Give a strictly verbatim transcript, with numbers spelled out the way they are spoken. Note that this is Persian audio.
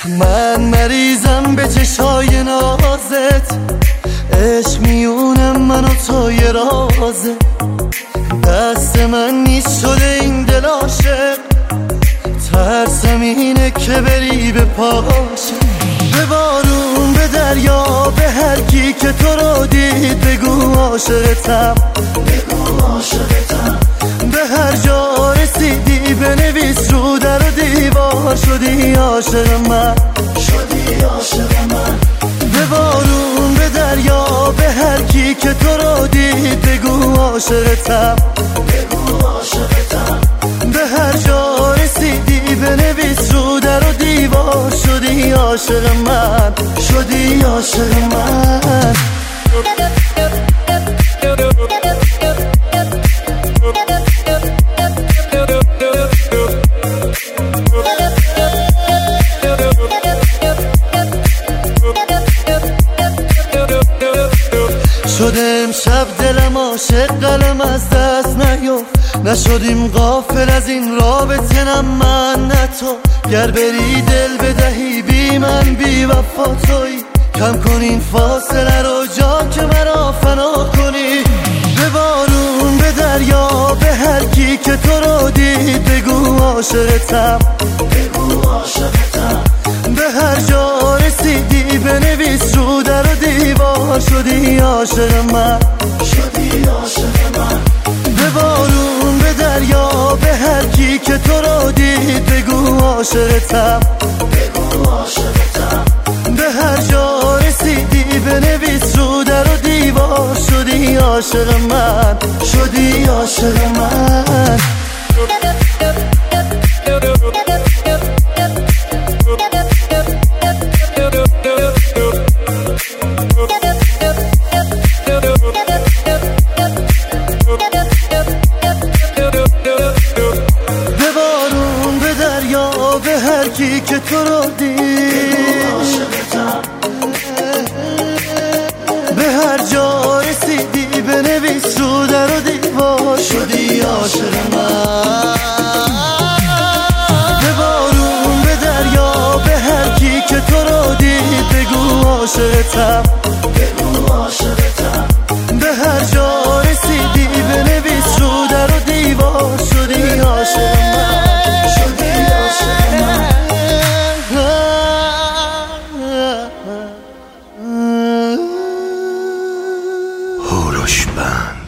من مریضم به چشای نازت، عشق میونه من و تو یه رازه. دست من نیست شده این دل عاشق، ترسم اینه که بری به پاشه. به بارون، به دریا، به هر کی که تو رو دید بگو عاشقتم، بگو عاشقتم. به هر جا رسیدی بنویس رو در و دیوار شدی عاشق من، شدی عاشق من. به بارون، به دریا، به هر کی که تو رو دید بگو عاشقتم، بگو عاشقتم. به هر جا رسیدی بنویس رو در و دیوار شدی عاشق من، شدی عاشق من. شده امشب دلم عاشق، قلم از دست نیفت. نشدیم غافل از این رابطه، نه من نه تو. گر بری دل بدهی بی من بی وفا تویی. کم کن این فاصله رو جا که مرا فنا کنی. به بارون، به دریا، به هر کی که تو رو دید بگو عاشقتم، بگو عاشقتم. به هر جا رسیدی بنویس رو در و دیوار شدی عاشق من، شدی عاشق من. به بارون، به دریا، به هر کی که تو رو دید بگو عاشقتم، بگو عاشقتم. به هر جا رسیدی بنویس رو در و دیوار شدی عاشق من، شدی عاشق من. به هر کی که تو رو دید به هر جا رسیدی بنویس رو در و دیوار شدی عاشق من. به بارون، به دریا، به هر کی که تو رو دید بگو عاشقتم، بگو عاشقتم. به هر جا رسیدی بنویس رو در و دیوار شدی عاشق من، شدی عاشق من. هوروش بند.